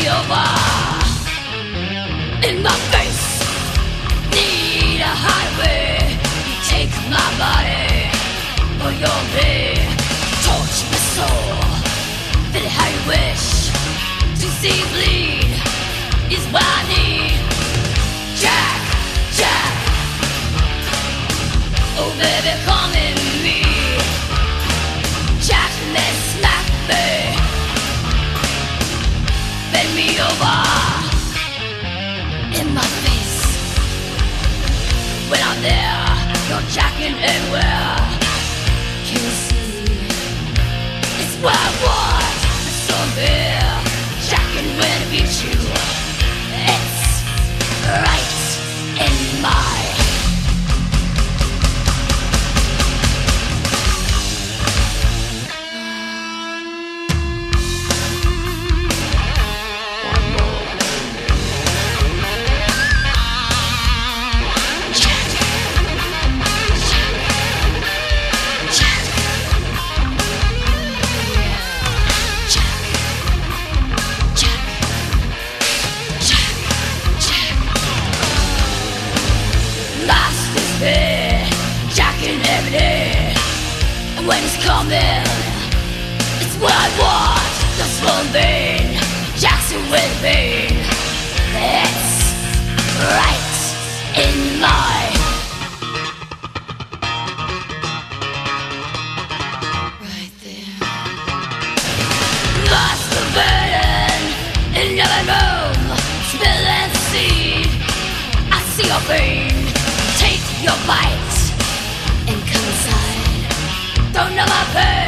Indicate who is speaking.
Speaker 1: over in my face. Need a highway. You take my body for your pay. Torch my soul. Feel how you wish to see bleed is what I need. Jack, Jack. Oh baby, come in me. Jack, let's smack me. Bend me over in my face. When I'm there, you're jacking everywhere. Can you see? It's what I want. It's on there. Jacking when I beat you. It's right in my jacking every day. And when it's coming, it's what I want. Just one vein, Jackson with pain. It's right in my right there. Masturbating in your room, spilling seed. I see your pain. Take your bite and come inside. Don't know my pain.